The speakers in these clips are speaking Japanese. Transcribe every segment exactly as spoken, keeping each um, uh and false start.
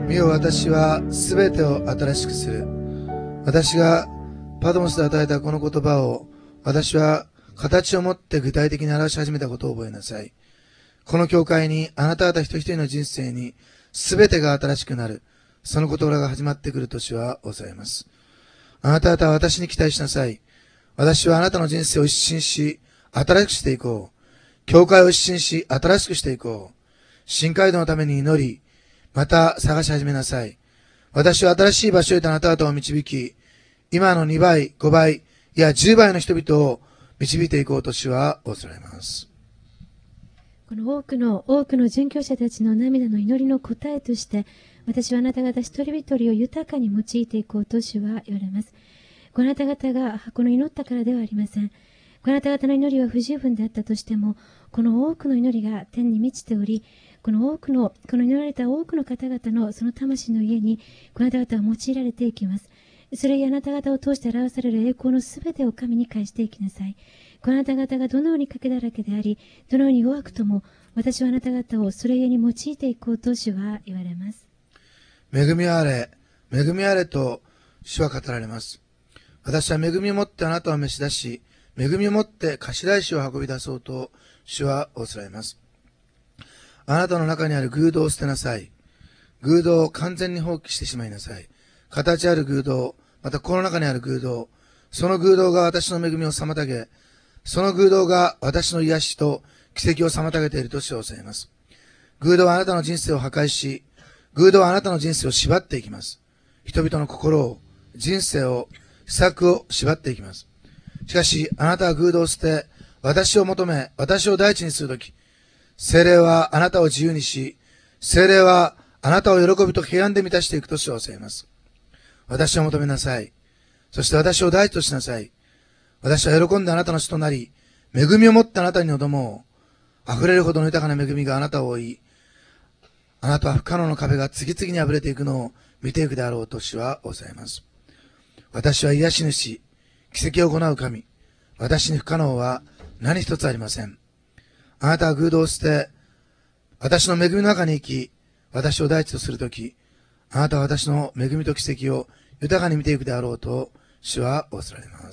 見よ、私はすべてを新しくする。私がパドモスで与えたこの言葉を、私は形を持って具体的に表し始めたことを覚えなさい。この教会に、あなた方一人一人の人生に、すべてが新しくなる。その事柄が始まってくる年は抑えます。あなた方は私に期待しなさい。私はあなたの人生を一新し、新しくしていこう。教会を一新し、新しくしていこう。新街道のために祈り、また探し始めなさい。私は新しい場所へとあなた方を導き、今のにばい、ごばい、いやじゅうばいの人々を導いていこうと主はおそられます。 この多くの多くの殉教者たちの涙の祈りの答えとして、私はあなた方一人一人を豊かに用いていこうと主は言われます。このあなた方がこの祈ったからではありません。このあなた方の祈りは不十分であったとしても、この多くの祈りが天に満ちており、この多くの、この祈られた多くの方々のその魂の家に、このあなた方は用いられていきます。それにあなた方を通して表される栄光のすべてを神に返していきなさい。このあなた方がどのように賭けだらけであり、どのように弱くとも、私はあなた方をそれゆえに用いていこうと主は言われます。 恵みあれ、恵みあれと主は語られます。私は恵みをもってあなたを召し出し、恵みをもって頭石を運び出そうと主は仰せられます。あなたの中にある偶像を捨てなさい。偶像を完全に放棄してしまいなさい。形ある偶像、またこの中にある偶像、その偶像が私の恵みを妨げ、その偶像が私の癒しと奇跡を妨げていると主は仰せられます。偶像はあなたの人生を破壊し、偶像はあなたの人生を縛っていきます。人々の心を、人生を、施策を縛っていきます。しかし、あなたは偶像を捨て、私を求め、私を第一にするとき、聖霊はあなたを自由にし、聖霊はあなたを喜びと平安で満たしていくと主は仰せられます。私を求めなさい。そして私を第一としなさい。私は喜んであなたの主となり、恵みをもってあなたに臨もう。溢れるほどの豊かな恵みがあなたを覆い、あなたは不可能の壁が次々に破れていくのを見ていくであろうと主は仰せられます。私は癒し主、奇跡を行う神。私に不可能は何一つありません。あなたは偶像を捨て、私の恵みの中に生き、私を第一とするとき、あなたは私の恵みと奇跡を豊かに見ていくであろうと主は仰せられます。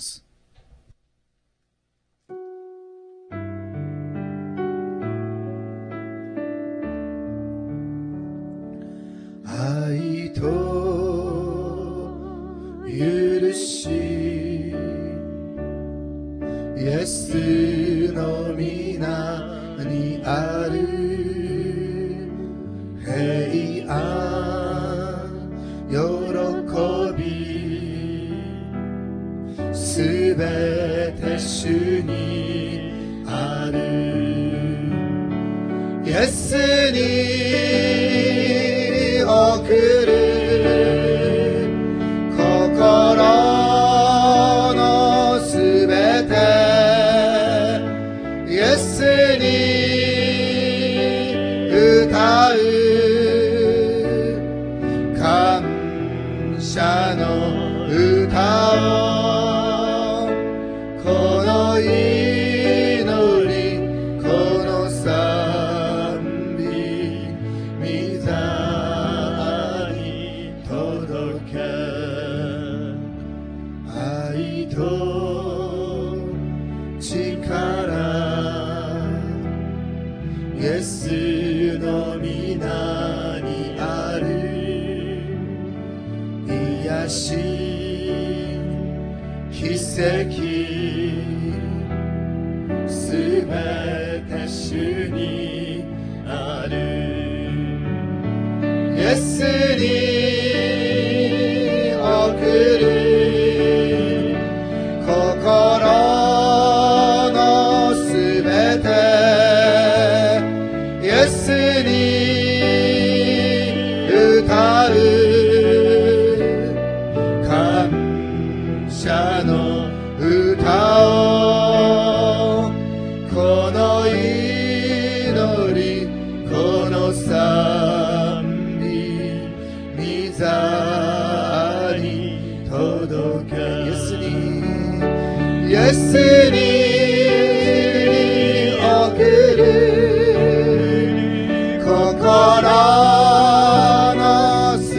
愛と許し、イエスの皆にある平安、喜び、すべて主にある。イエスに送る心のすべて、イエスに歌う感謝の歌を、この祈り、この賛美、御座に届け。愛と力、イエスの皆にある癒し、奇跡、すべて主にある。イエスに送る心のすべて、イエスに歌う感謝の歌を、この祈り、この賛美、御座に届け。イエスに、イエスに送る心の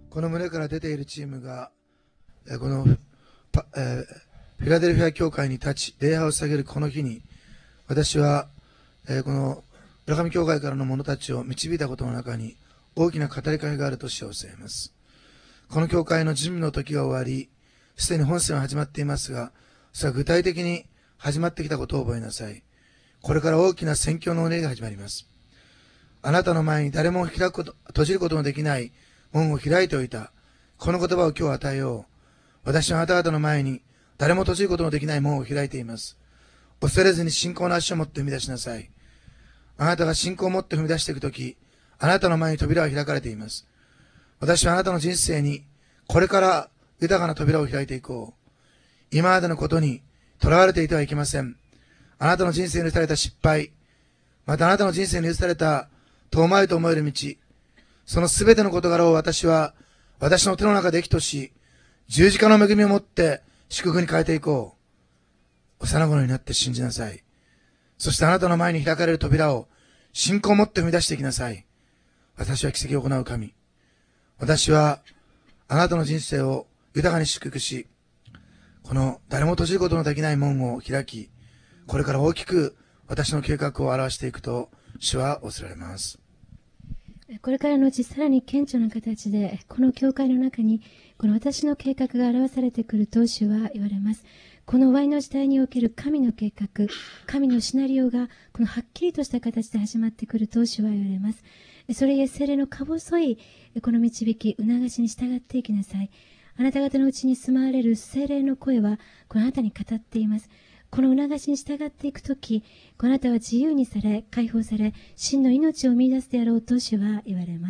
この胸から出ているチームが、このパ、えー、フィラデルフィア教会に立ち、礼拝を捧げるこの日に、私は、えー、この村上教会からの者たちを導いたことの中に、大きな語りかけがあると主はおっしゃいます。この教会の準備の時が終わり、すでに本戦は始まっていますが、それは具体的に始まってきたことを覚えなさい。これから大きな宣教のうねりが始まります。あなたの前に誰も開くこと、閉じることのできない門を開いておいた。この言葉を今日与えよう。私はあなた方の前に誰も閉じることのできない門を開いています。恐れずに信仰の足を持って踏み出しなさい。あなたが信仰を持って踏み出していくとき、あなたの前に扉は開かれています。私はあなたの人生にこれから豊かな扉を開いていこう。今までのことに囚われていてはいけません。あなたの人生に許された失敗、またあなたの人生に許された遠回りと思える道、そのすべての事柄を私は私の手の中で益とし、十字架の恵みを持って祝福に変えていこう。幼子になって信じなさい。そしてあなたの前に開かれる扉を信仰を持って踏み出していきなさい。私は奇跡を行う神。私はあなたの人生を豊かに祝福し、この誰も閉じることのできない門を開き、これから大きく私の計画を表していくと主は仰せられます。 これからのうちさらに顕著な形でこの教会の中にこの私の計画が表されてくると主は言われます。この終わりの時代における神の計画、神のシナリオがこのはっきりとした形で始まってくると主は言われます。それゆえ聖霊のか細いこの導き、促しに従っていきなさい。あなた方のうちに住まわれる聖霊の声はこのあなたに語っています。この促しに従っていくとき、このあなたは自由にされ、解放され、真の命を見出すであろうと主は言われます。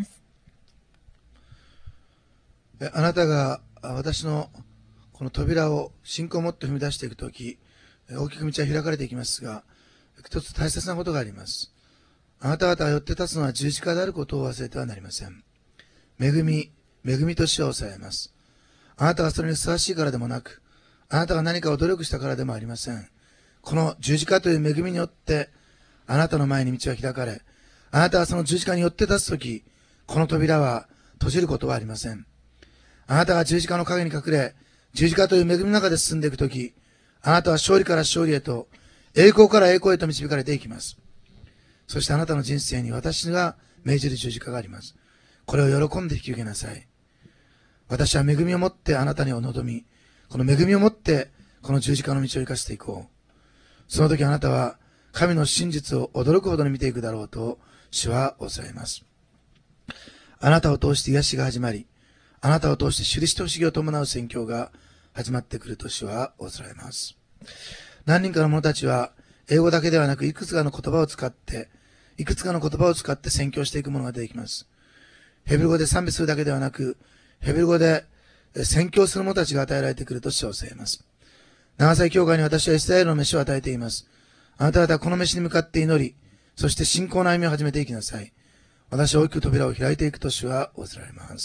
あなたが私のこの扉を信仰を持って踏み出していくとき、大きく道は開かれていきますが、一つ大切なことがあります。あなた方が寄って立つのは十字架であることを忘れてはなりません。恵み、恵みと主は抑えます。あなたがそれにふさわしいからでもなく、あなたが何かを努力したからでもありません。この十字架という恵みによって、あなたの前に道は開かれ、あなたはその十字架によって立つとき、この扉は閉じることはありません。あなたが十字架の陰に隠れ、十字架という恵みの中で進んでいくとき、あなたは勝利から勝利へと、栄光から栄光へと導かれていきます。そしてあなたの人生に私が命じる十字架があります。これを喜んで引き受けなさい。私は恵みを持ってあなたにお望み、この恵みを持ってこの十字架の道を生かしていこう。その時あなたは神の真実を驚くほどに見ていくだろうと主は仰せられます。あなたを通して癒しが始まり、あなたを通して印と不思議を伴う宣教が始まってくると主は仰せられます。何人かの者たちは英語だけではなくいくつかの言葉を使っていくつかの言葉を使って宣教していくものが出てきます。ヘブル語で賛美するだけではなく、ヘブル語で宣教する者たちが与えられてくると主は教えます。長崎教会に私はイスラエルの飯を与えています。あなた方はこの飯に向かって祈り、そして信仰の歩みを始めていきなさい。私は大きく扉を開いていくと主は仰せられます。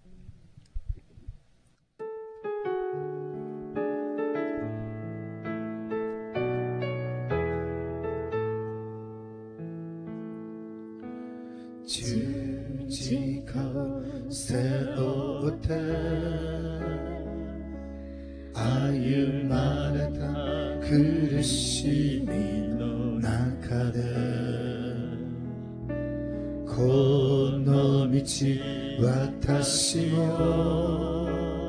十字架を背負って歩まれた苦しみの中でこの道私も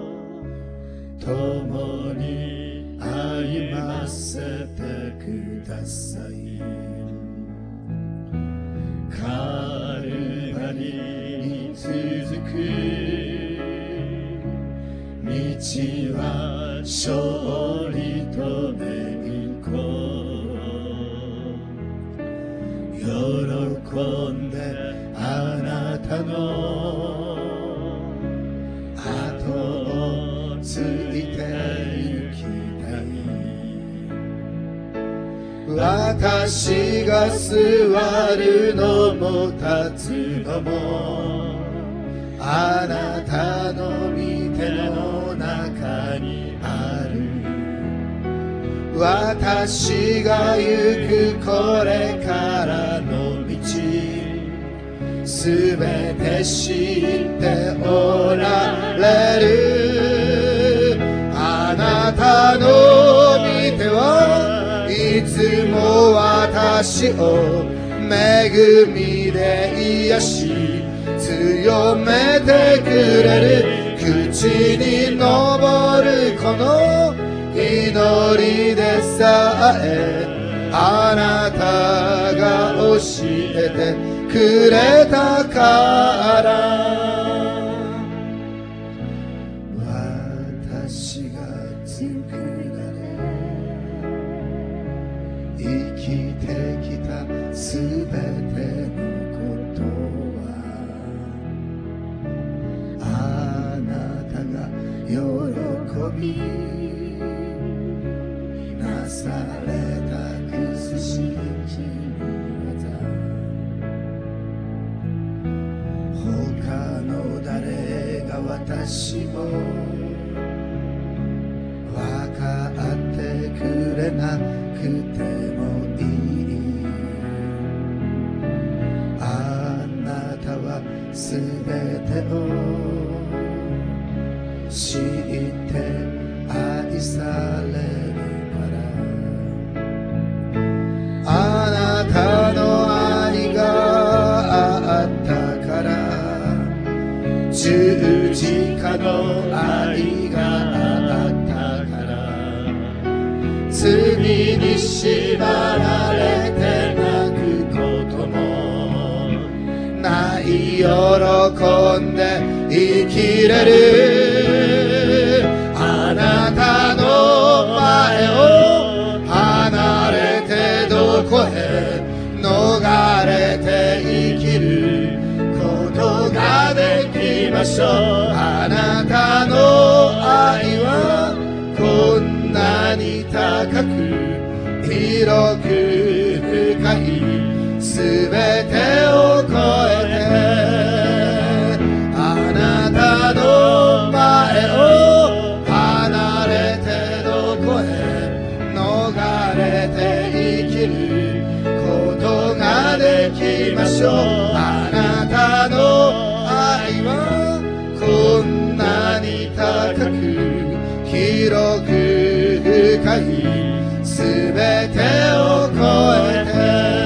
共に歩ませてください。カルバリに続く道は勝利と栄光、喜んであなたの後をついて行きたい。私が座るのも立つのもあなたの御手の中にある。私が行くこれからの道、すすべて知っておられる。あなたの御手はいつも私を恵みで癒し強めてくれる。口に昇るこの祈りでさえあなたが教えてくれたから私が作られ生きてきたすべてのことはあなたが喜びなされた苦しみ技他の誰が私を分かってくれなくてもいい。あなたはすべてを知って愛されるあなたの愛があったから十字架の愛があったから罪に縛られて泣くこともない喜んで生きれる。あなたの前を離れてどこへ逃れて生きることができましょう。あなたの愛はこんなに高く広く深いすべてを超えてあなたの前を離れてどこへ逃れて生きることができましょう。あなたの愛はこんなに高く広く深いすべてを超えて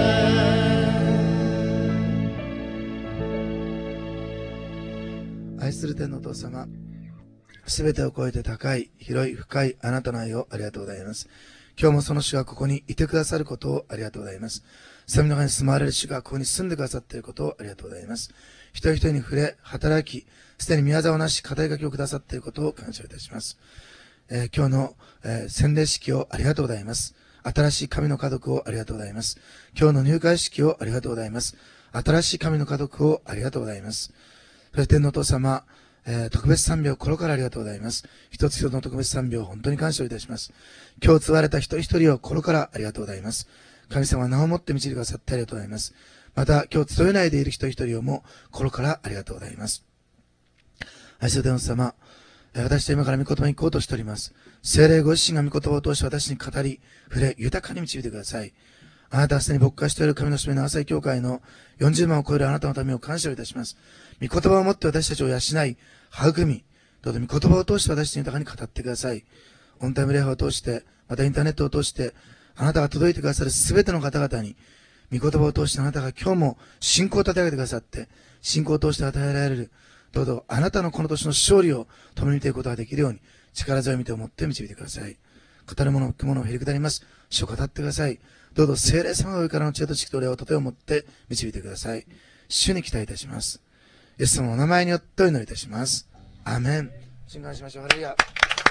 愛する天のお父様、すべてを超えて高い広い深いあなたの愛をありがとうございます。今日もその主がここにいてくださることをありがとうございます。神の中に住まわれる主がここに住んでくださっていることをありがとうございます。一人一人に触れ働きすでに宮沢をなし語りかけをくださっていることを感謝いたします。えー、今日の、えー、洗礼式をありがとうございます。新しい神の家族をありがとうございます。今日の入会式をありがとうございます。新しい神の家族をありがとうございます。天のお父様、えー、特別賛美を心からありがとうございます。一つ一つの特別賛美を本当に感謝いたします。今日継がれた一人一人を心からありがとうございます。神様は名をもって導いてくださってありがとうございます。また今日集えないでいる一人一人をも心からありがとうございます。愛する天のお父様、私は今から御言葉に行こうとしております。聖霊ご自身が御言葉を通して私に語り、触れ、豊かに導いてください。あなたはすでに牧会している神の使命の朝日教会のよんじゅうまんを超えるあなたのためを感謝をいたします。御言葉をもって私たちを養い、育み、どうぞ御言葉を通して私たちに豊かに語ってください。オンタイム礼拝を通して、またインターネットを通して、あなたが届いてくださるすべての方々に、御言葉を通してあなたが今日も信仰を立て上げてくださって、信仰を通して与えられる、どうぞあなたのこの年の勝利を共に見ていくことができるように、力強い御手を持って導いてください。語るもの、聞くものをへりくだります。主を語ってください。どうぞ聖霊様が上からの知恵と知識と霊をとてを持って導いてください。主に期待いたします。イエス様のお名前によってお祈りいたします。アーメン。信願しましょう。ハレルヤ。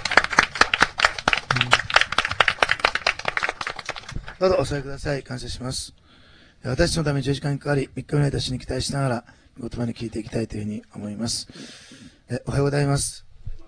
どうぞお座りください。感謝します。私のためにじゅうじかんにかかり、みっかめの間主に期待しながら、御言葉に聞いていきたいというふうに思います。えおはようございます。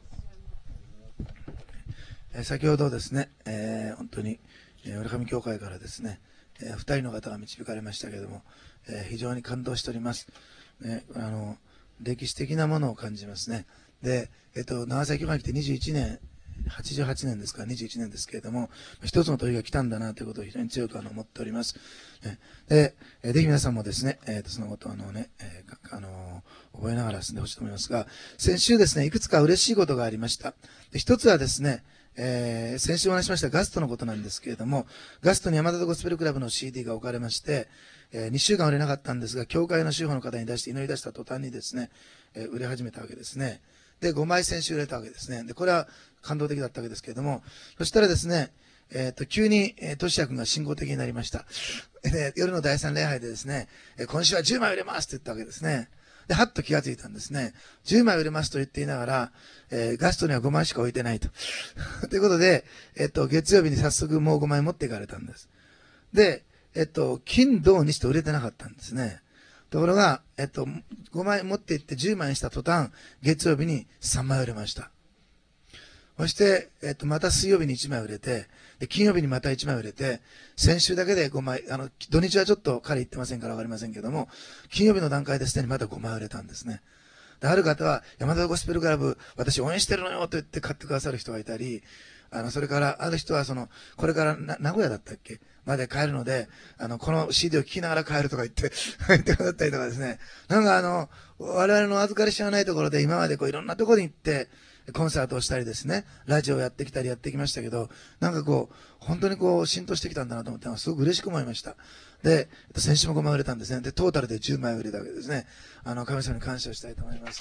え先ほどですね、えー、本当に、えー、浦上教会からですね、えー、ふたりの方が導かれましたけれども、えー、非常に感動しております。ね、あの歴史的なものを感じますね。で、えっと、長崎教会に来てにじゅういちねんはちじゅうはちねんですか、にじゅういちねんですけれども、一つの時が来たんだなということを非常に強くあの思っております。で、ぜひ皆さんもですね、えー、とそのことをあのね、えー、あのー、覚えながら進んでほしいと思いますが、先週ですね、いくつか嬉しいことがありました。で一つはですね、えー、先週お話ししましたガストのことなんですけれども、ガストに山田ゴスペルクラブの シーディー が置かれまして、えー、にしゅうかん売れなかったんですが、教会の主婦の方に出して祈り出した途端にですね、えー、売れ始めたわけですね。で、ごまい先週売れたわけですね。で、これは感動的だったわけですけれども、そしたらですね、えっ、ー、と、急に、えー、トシヤ君が信仰的になりました。で、夜の第三礼拝でですね、えー、今週はじゅうまい売れますって言ったわけですね。で、はっと気がついたんですね。じゅうまい売れますと言っていながら、えー、ガストにはごまいしか置いてないと。ということで、えっ、ー、と、月曜日に早速もうごまい持っていかれたんです。で、えっ、ー、と、金、土、日と売れてなかったんですね。ところが、えっと、ごまい持って行ってじゅうまいにした途端、月曜日にさんまい売れました。そして、えっと、また水曜日にいちまい売れて、で、金曜日にまたいちまい売れて、先週だけでごまい、あの、土日はちょっと彼言ってませんからわかりませんけども、金曜日の段階ですでにまたごまい売れたんですね。で、ある方は、山田ゴスペルクラブ、私応援してるのよと言って買ってくださる人がいたり、あの、それから、ある人は、その、これからな、名古屋だったっけまで帰るので、あの、この シーディー を聞きながら帰るとか言って、言ってくださったりとかですね。なんかあの、我々の預かり知らないところで今までこういろんなところに行って、コンサートをしたりですね、ラジオをやってきたりやってきましたけど、なんかこう、本当にこう、浸透してきたんだなと思って、すごく嬉しく思いました。で、先週もごまい売れたんですね。で、トータルでじゅうまい売れたわけですね。あの、神様に感謝したいと思います。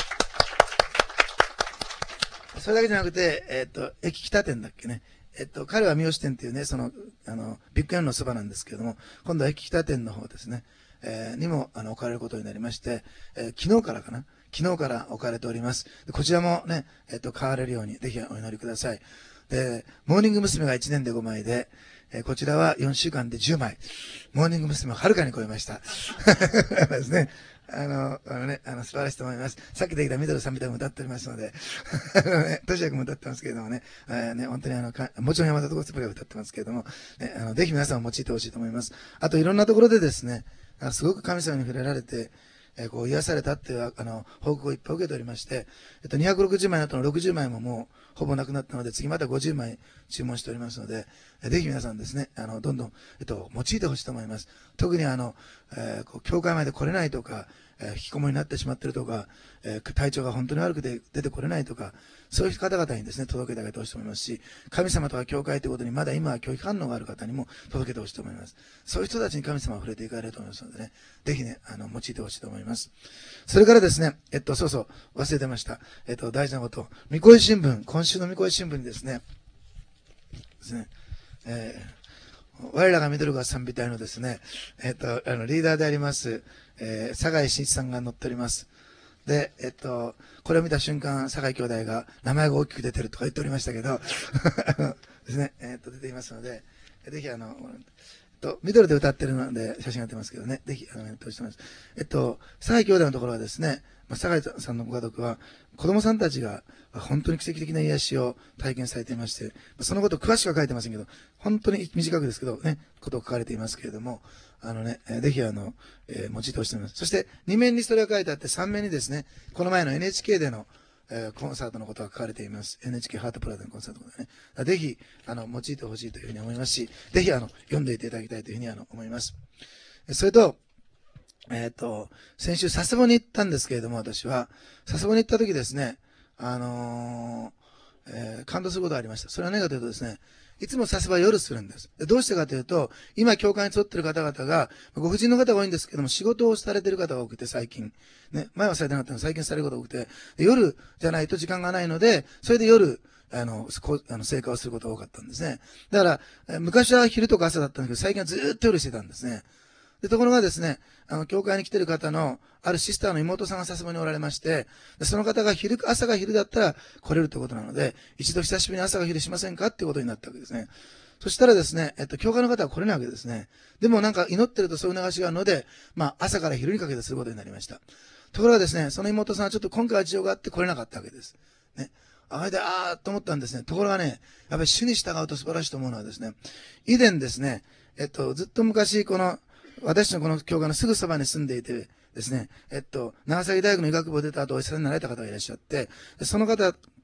それだけじゃなくて、えっと、駅北店だっけね。えっと、彼は三好店っていうね、その、あの、ビッグエンのそばなんですけれども、今度は駅北店の方ですね、えー、にも、あの、置かれることになりまして、えー、昨日からかな昨日から置かれております。こちらもね、えっと、買われるように、ぜひお祈りください。で、モーニング娘。がいちねんでごまいで、えー、こちらはよんしゅうかんでじゅうまい。モーニング娘。をはるかに超えました。ですね。あの、あのね、あの、素晴らしいと思います。さっきできたミドルさんみたいにも歌っておりますので、あのね、トシヤ君も歌ってますけれどもね、えー、ね、本当にあの、かもちろん山田ゴスペルが歌ってますけれども、ね、あの、ぜひ皆さんも用いてほしいと思います。あと、いろんなところでですね、すごく神様に触れられて、えー、こう、癒されたっていう、あの、報告をいっぱい受けておりまして、えっと、にひゃくろくじゅうまいの後のろくじゅうまいももう、ほぼなくなったので、次またごじゅうまい注文しておりますので、ぜひ皆さんですね、あの、どんどん、えっと、用いてほしいと思います。特にあの、えー、こう、教会まで来れないとか、えー、引きこもりになってしまっているとか、えー、体調が本当に悪くて出てこれないとか、そういう方々にですね、届けてあげてほしいと思いますし、神様とか教会ということにまだ今は拒否反応がある方にも届けてほしいと思います。そういう人たちに神様は触れていかれると思いますのでね、ぜひね、あの、用いてほしいと思います。それからですね、えっと、そうそう、忘れてました。えっと、大事なこと。みこい新聞、今週のみこい新聞にですね、ですね、えー、我らがミドルガー賛美隊のですね、えっと、あの、リーダーであります、えー、酒井真一さんが載っております。で、えっと、これを見た瞬間、酒井兄弟が名前が大きく出てるとか言っておりましたけど、ですね、えっと、出ていますので、ぜひあの、と、ミドルで歌ってるので写真が出ますけどね、ぜひ、あの、投資してます。えっと、酒井兄弟のところはですね、まあ、酒井さんのご家族は、子供さんたちが本当に奇跡的な癒しを体験されていまして、そのこと詳しくは書いてませんけど、本当に短くですけどね、ことを書かれていますけれども、あのね、ぜひあの、えー、用いてほしいと思います。そして、二面にそれが書いてあって、三面にですね、この前の エヌエイチケー での、えー、コンサートのことが書かれています。エヌエイチケー ハートプラザのコンサートのことね。ぜひ、あの、用いてほしいというふうに思いますし、ぜひ、あの、読んでいただきたいというふうにあの思います。それと、えっと、先週、佐世保に行ったんですけれども、私は、佐世保に行った時ですね、あのー、えー、感動することがありました。それは何かというとですね、いつも佐世保は夜するんです。どうしてかというと、今、教会に沿っている方々が、ご婦人の方が多いんですけども、仕事をされている方が多くて、最近。ね、前はされてなかったので、最近されることが多くて、夜じゃないと時間がないので、それで夜、あの、こあの、成果をすることが多かったんですね。だから、昔は昼とか朝だったんですけど、最近はずーっと夜してたんですね。で、ところがですね、あの、教会に来てる方の、あるシスターの妹さんが佐世保におられまして、でその方が昼、朝が昼だったら来れるということなので、一度久しぶりに朝が昼しませんかっていうことになったわけですね。そしたらですね、えっと、教会の方は来れないわけですね。でもなんか祈ってるとそういう流しがあるので、まあ、朝から昼にかけてすることになりました。ところがですね、その妹さんはちょっと今回は事情があって来れなかったわけです。ね。あれで、あーっと思ったんですね。ところがね、やっぱり主に従うと素晴らしいと思うのはですね、以前ですね、えっと、ずっと昔、この、私のこの教会のすぐそばに住んでいてですね、えっと、長崎大学の医学部を出た後、お医者さんになられた方がいらっしゃって、その方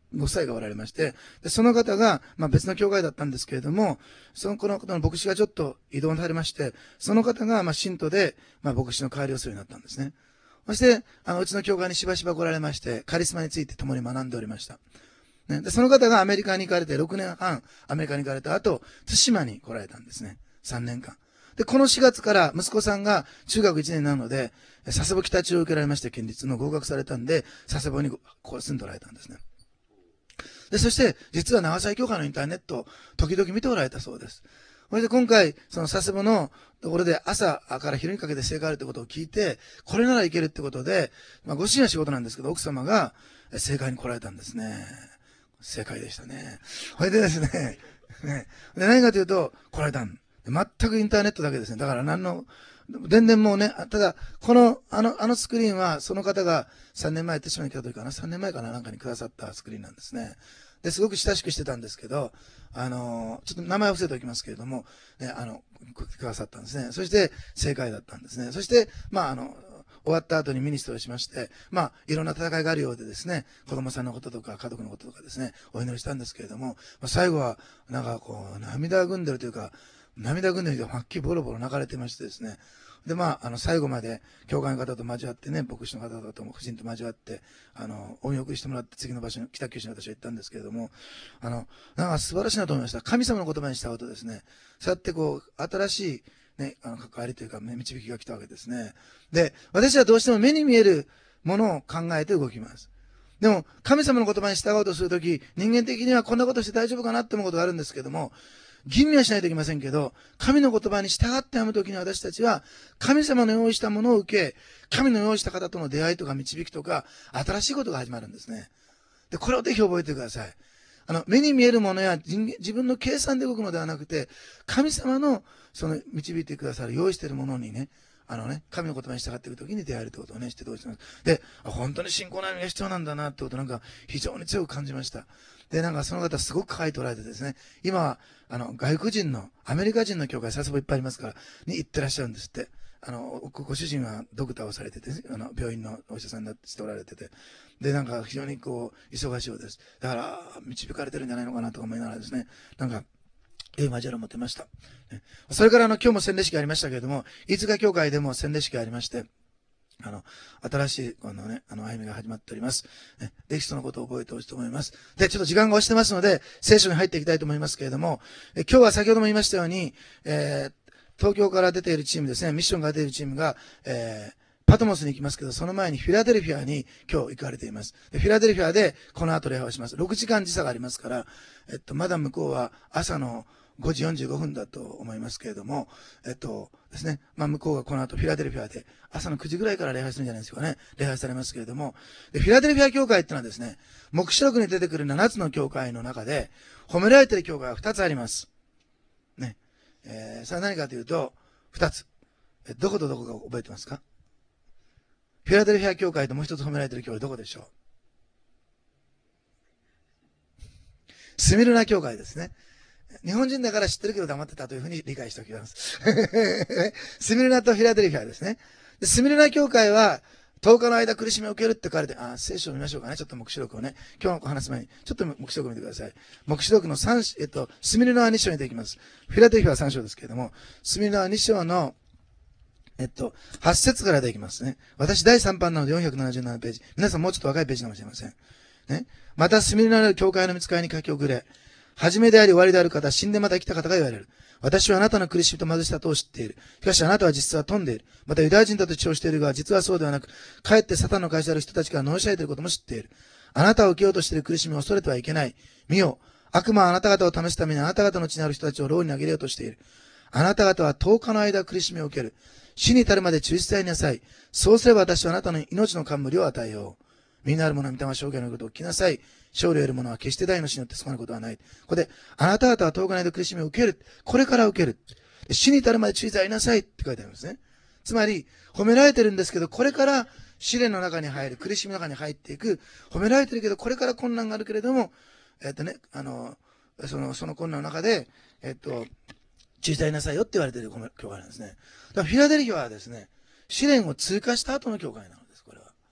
ご夫妻がおられまして、でその方が、まあ、別の教会だったんですけれども、そのこの方の牧師がちょっと移動されまして、その方が、まあ、信徒で、まあ、牧師の代わりをするようになったんですね。そして、あの、うちの教会にしばしば来られまして、カリスマについて共に学んでおりました。ね、でその方がアメリカに行かれて、ろくねんはんアメリカに行かれた後、対馬に来られたんですね。さんねんかん。で、このしがつから息子さんが中学いちねんなので、佐世保北中を受けられまして、県立の合格されたんで、佐世保にこう住んでおられたんですね。で、そして、実は長崎教会のインターネットを時々見ておられたそうです。それで今回、その佐世保のところで朝から昼にかけて聖会あるってことを聞いて、これならいけるってことで、まあご主人は仕事なんですけど、奥様が聖会に来られたんですね。正解でしたね。それでですね、ねで何かというと、来られたん。全くインターネットだけですね。だから何の、全然もうね、ただ、この、あの、あのスクリーンは、その方がさんねんまえ、手島に来た時かな、さんねんまえかな、なんかにくださったスクリーンなんですね。で、すごく親しくしてたんですけど、あの、ちょっと名前を伏せておきますけれども、ね、あの、くださったんですね。そして、正解だったんですね。そして、まあ、あの、終わった後にミニストをしまして、まあ、いろんな戦いがあるようでですね、子供さんのこととか家族のこととかですね、お祈りしたんですけれども、まあ、最後は、なんかこう、涙ぐんでるというか、涙ぐんでる人がはっきりボロボロ泣かれてましてですね、で、まあ、あの、最後まで、教会の方と交わってね、牧師の方々とも夫人と交わって、あの、お見送りしてもらって、次の場所に、北九州に私は行ったんですけれども、あの、なんか素晴らしいなと思いました。神様の言葉にしたことですね。そうやってこう、新しい、ね、あの、関わりというか、ね、導きが来たわけですね。で、私はどうしても目に見えるものを考えて動きます。でも、神様の言葉に従おうとするとき、人間的にはこんなことして大丈夫かなって思うことがあるんですけども、吟味はしないといけませんけど、神の言葉に従って編むときに私たちは、神様の用意したものを受け、神の用意した方との出会いとか導きとか、新しいことが始まるんですね。で、これをぜひ覚えてください。あの、目に見えるものや自分の計算で動くのではなくて、神様の、その、導いてくださる、用意しているものにね、あのね、神の言葉に従っていくときに出会えるということをね、してどうしてます。で、本当に信仰の歩みが必要なんだなってことをなんか非常に強く感じました。で、なんかその方すごく書いておられてですね、今は、あの、外国人の、アメリカ人の教会、佐世保いっぱいありますから、に行ってらっしゃるんですって。あの、ごご主人はドクターをされてて、あの、病院のお医者さんになってしておられてて、で、なんか非常にこう、忙しいようです。だから、導かれてるんじゃないのかなとか思いながらですね、なんか、ええ交わりを持ってました。それからあの、今日も洗礼式ありましたけれども、飯塚教会でも洗礼式がありまして、あの、新しい、このね、あの、歩みが始まっております。ね、ぜひそのことを覚えてほしいと思います。で、ちょっと時間が押してますので、聖書に入っていきたいと思いますけれども、え今日は先ほども言いましたように、えー、東京から出ているチームですね、ミッションが出ているチームが、えー、パトモスに行きますけど、その前にフィラデルフィアに今日行かれています。でフィラデルフィアでこの後礼拝をします。ろくじかん時差がありますから、えっと、まだ向こうは朝のごじよんじゅうごふんだと思いますけれども、えっとですね、まあ向こうがこの後フィラデルフィアで朝のくじぐらいから礼拝するんじゃないですかね、礼拝されますけれども、でフィラデルフィア教会ってのはですね、黙示録に出てくるななつの教会の中で褒められている教会がふたつあります。ね。えー、それは何かというと、ふたつ。どことどこか覚えてますか？フィラデルフィア教会ともう一つ褒められている教会どこでしょう？スミルナ教会ですね。日本人だから知ってるけど黙ってたというふうに理解しておきます。スミルナとフィラデルフィアですね。でスミルナ教会は、とおかの間苦しみを受けるって書かれて、あ、聖書を見ましょうかね。ちょっと黙示録をね。今日の話す前に、ちょっと黙示録を見てください。黙示録のさん、えっと、スミルナはに章に出てきます。フィラデルフィアはさん章ですけれども、スミルナはに章の、えっと、はち節から出てきますね。私だいさん版なのでよんひゃくななじゅうななページ。皆さんもうちょっと若いページかもしれません。ね。また、スミルナの教会の見つかりに書き遅れ、初めであり終わりである方、死んでまた来た方が言われる。私はあなたの苦しみと貧しさとを知っている。しかしあなたは実は飛んでいる。またユダヤ人だと主張しているが、実はそうではなく、かえってサタンの会社である人たちから乗りしえていることも知っている。あなたを受けようとしている苦しみを恐れてはいけない。見よ、悪魔はあなた方を試すためにあなた方の地にある人たちを牢に投げようとしている。あなた方はとおかの間苦しみを受ける。死に至るまで忠実でありなさい。そうすれば私はあなたの命の冠を与えよう。身になる者は御霊証言のことを聞きなさい。勝利を得る者は決して大の死によって損なうことはない。ここで、あなた方はとおかの間苦しみを受ける。これから受ける。死に至るまで忠実でありなさいって書いてありますね。つまり、褒められてるんですけど、これから試練の中に入る、苦しみの中に入っていく。褒められてるけど、これから困難があるけれども、えっとね、あの、その、その困難の中で、えっと、忠実でありなさいよって言われている教会なんですね。だからフィラデルフィアはですね、試練を通過した後の教会なのです、これは。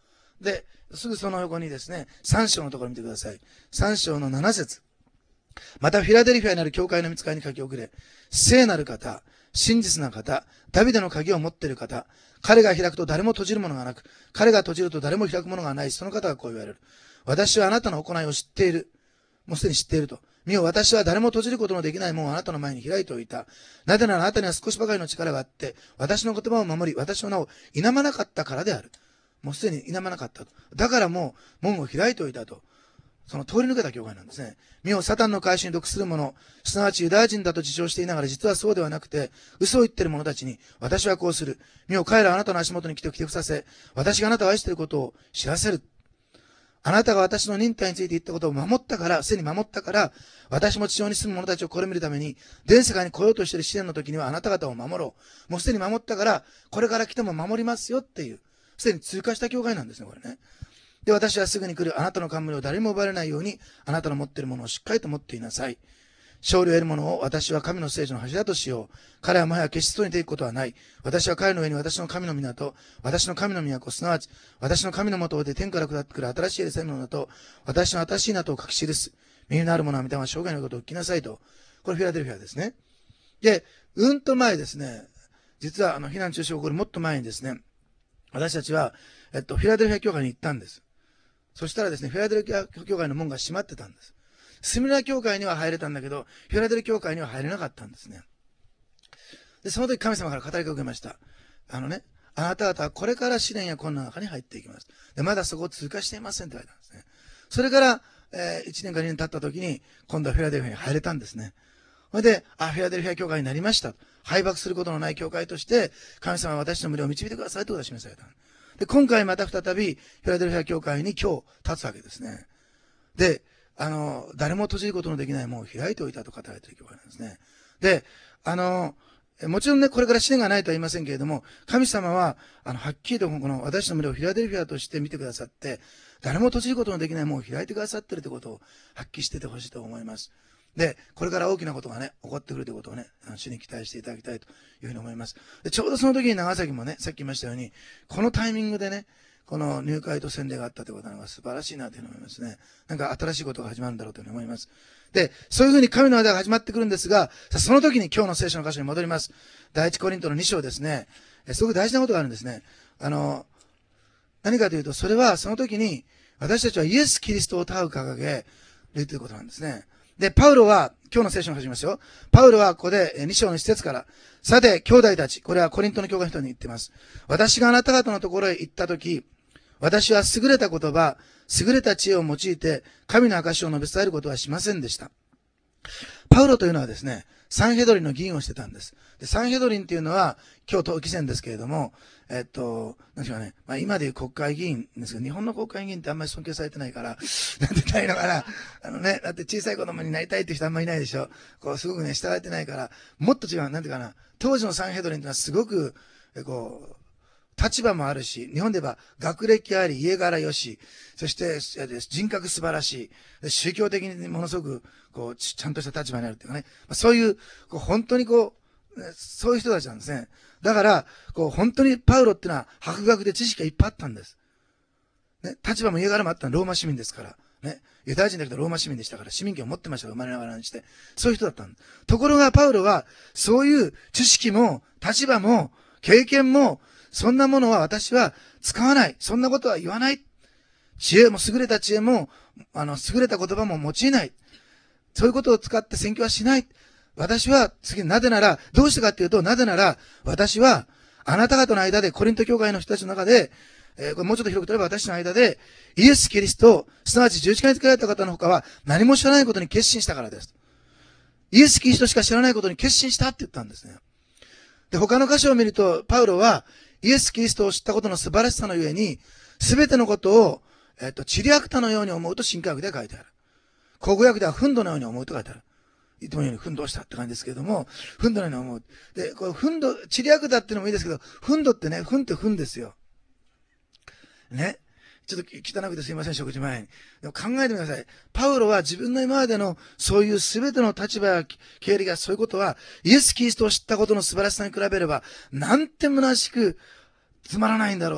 で、すぐその横にですね、さん章のところを見てください。さん章のなな節。またフィラデルフィアにある教会の御使いに書き送れ。聖なる方、真実な方、ダビデの鍵を持っている方、彼が開くと誰も閉じるものがなく、彼が閉じると誰も開くものがない、その方がこう言われる。私はあなたの行いを知っている。もうすでに知っていると。見よ、私は誰も閉じることのできない門をあなたの前に開いておいた。なぜならあなたには少しばかりの力があって、私の言葉を守り、私の名を否まなかったからである。もうすでに否まなかったと。だからもう門を開いておいたと。その通り抜けた教会なんですね。見よ、サタンの改心に属する者、すなわちユダヤ人だと自称していながら実はそうではなくて、嘘を言っている者たちに、私はこうする。見よ、彼らはあなたの足元に来て来てくさせ、私があなたを愛していることを知らせる。あなたが私の忍耐について言ったことを守ったから、すでに守ったから、私も地上に住む者たちを試みるために、全世界に来ようとしている試練の時にはあなた方を守ろう。もうすでに守ったから、これから来ても守りますよっていう、すでに通過した教会なんですね、これね。で、私はすぐに来る。あなたの冠を誰にも奪われないように、あなたの持っているものをしっかりと持っていなさい。勝利を得る者を私は神の聖女の柱としよう。彼はもはや決して取りにていくことはない。私は彼の上に私の神の港、私の神の都、すなわち私の神の元で天から下ってくる新しいエルサレムの名と、私の新しい名とを書き記す。耳のある者は御霊は生涯のことを聞きなさいと。これフィラデルフィアですね。で、うんと前ですね、実はあの避難中止が起こるもっと前にですね、私たちは、えっと、フィラデルフィア教会に行ったんです。そしたらですね、フィラデルフィア教会の門が閉まってたんです。スミラ教会には入れたんだけど、フィラデル教会には入れなかったんですね。で、その時神様から語りかけました。あのね、あなた方はこれから試練や困難の中に入っていきます。で、まだそこを通過していませんって言われたんですね。それから、えー、いちねんかにねん経った時に、今度はフィラデルフィアに入れたんですね。それで、あ、フィラデルフィア教会になりました。敗北することのない教会として、神様は私の群れを導いてくださいということが示された。で、今回また再び、フィラデルフィア教会に今日立つわけですね。で、あの、誰も閉じることのできない門を開いておいたと語られている教会なんですね。で、あの、もちろんね、これから試練がないとは言いませんけれども、神様は、あの、はっきりとこの私の群れをフィラデルフィアとして見てくださって、誰も閉じることのできない門を開いてくださっているということを発揮しててほしいと思います。で、これから大きなことがね、起こってくるということをね、主に期待していただきたいというふうに思います。で、ちょうどその時に長崎もね、さっき言いましたように、このタイミングでね、この入会と洗礼があったということなのが素晴らしいなというふうに思いますね。なんか新しいことが始まるんだろうというふうに思います。で、そういうふうに神の間が始まってくるんですが、その時に今日の聖書の箇所に戻ります。第一コリントのに章ですね。すごく大事なことがあるんですね。あの、何かというと、それはその時に私たちはイエス・キリストを高く掲げるということなんですね。で、パウロは、今日の聖書の始めますよ。パウロはここでに章の一節から、さて、兄弟たち、これはコリントの教会の人に言っています。私があなた方のところへ行ったとき、私は優れた言葉、優れた知恵を用いて、神の証を述べ伝えることはしませんでした。パウロというのはですね、サンヘドリンの議員をしてたんです。で、サンヘドリンっていうのは、今日、登記選ですけれども、えっと、なんでしょうかね、まあ今でいう国会議員ですけど、日本の国会議員ってあんまり尊敬されてないから、なんて言ったらいいのかな。あのね、だって小さい子供になりたいって人あんまりいないでしょ。こう、すごくね、慕われてないから、もっと違う、なんていうかな、当時のサンヘドリンっていうのはすごく、えこう、立場もあるし、日本で言えば学歴あり、家柄よし、そして人格素晴らしい、宗教的にものすごく、こう、ちゃんとした立場にあるっていうかね、そういう、こう本当にこう、そういう人たちなんですね。だから、こう、本当にパウロっていうのは、博学で知識がいっぱいあったんです。ね、立場も家柄もあったのはローマ市民ですから。ね、ユダヤ人だけどローマ市民でしたから、市民権を持ってましたから、生まれながらにして。そういう人だったんです。ところが、パウロは、そういう知識も、立場も、経験も、そんなものは私は使わない。そんなことは言わない。知恵も、優れた知恵も、あの、優れた言葉も用いない。そういうことを使って宣教はしない。私は、次、なぜなら、どうしてかっていうと、なぜなら、私は、あなた方の間で、コリント教会の人たちの中で、えー、これもうちょっと広く取れば私の間で、イエス・キリスト、すなわち十字架につけられた方の他は、何も知らないことに決心したからです。イエス・キリストしか知らないことに決心したって言ったんですね。で、他の箇所を見ると、パウロは、イエス・キリストを知ったことの素晴らしさのゆえに、すべてのことを、えっと、チリアクタのように思うと新科学で書いてある。口語訳では憤怒のように思うと書いてある。いつもように憤怒したって感じですけれども、憤怒のように思う。で、これ憤怒、チリアクタっていうのもいいですけど、憤怒ってね、憤って憤ですよ。ね。ちょっと汚くてすいません、食事前に。でも考えてみてください。パウロは自分の今までのそういう全ての立場や経歴がそういうことは、イエス・キリストを知ったことの素晴らしさに比べれば、なんて虚しくつまらないんだろう。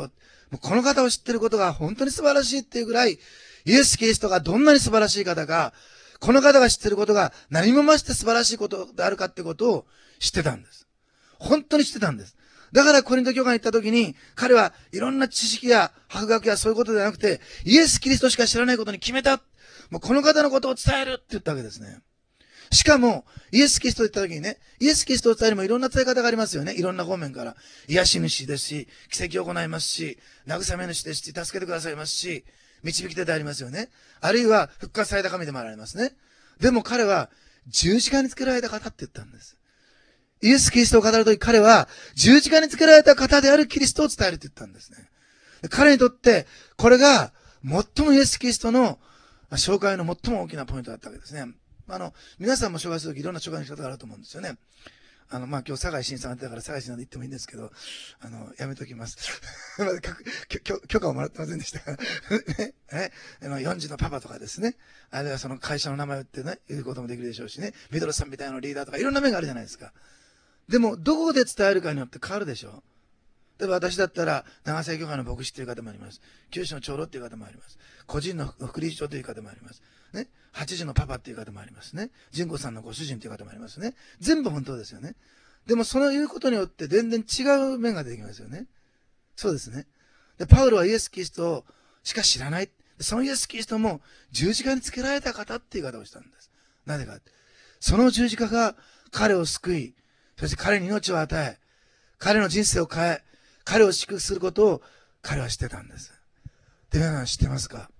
もうこの方を知っていることが本当に素晴らしいっていうぐらい、イエス・キリストがどんなに素晴らしい方か、この方が知っていることが何も増して素晴らしいことであるかってことを知ってたんです。本当に知ってたんです。だからコリント教会に行った時に、彼はいろんな知識や博学やそういうことではなくて、イエス・キリストしか知らないことに決めた。もうこの方のことを伝えるって言ったわけですね。しかも、イエス・キリストと言った時にね、イエス・キリストを伝えるにもいろんな伝え方がありますよね。いろんな方面から。癒し主ですし、奇跡を行いますし、慰め主ですし、助けてくださいますし、導き手でありますよね。あるいは復活された神でもあられますね。でも彼は十字架につけられた方って言ったんです。イエス・キリストを語るとき彼は十字架につけられた方であるキリストを伝えるって言ったんですね。彼にとってこれが最もイエス・キリストの紹介の最も大きなポイントだったわけですね。あの、皆さんも紹介するときいろんな紹介の仕方があると思うんですよね。あの、まあ、今日、酒井慎さんが出たから、酒井慎さんで言ってもいいんですけど、あの、やめときます。許, 許可をもらってませんでしたからね。ね。あの、よんじのパパとかですね。あるいはその会社の名前を言ってね、言うこともできるでしょうしね。ミドルさんみたいなリーダーとか、いろんな面があるじゃないですか。でも、どこで伝えるかによって変わるでしょ。例えば私だったら、長崎教会の牧師という方もあります。九州の長老という方もあります。個人の副理事長という方もあります。ね。八時のパパっていう方もありますね。純子さんのご主人という方もありますね。全部本当ですよね。でもその言うことによって全然違う面が出てきますよね。そうですね。で、パウロはイエス・キリストしか知らない。そのイエス・キリストも十字架につけられた方っていう言い方をしたんです。なぜか。その十字架が彼を救い、そして彼に命を与え、彼の人生を変え、彼を祝福することを彼は知ってたんです。で、皆さん知ってますか？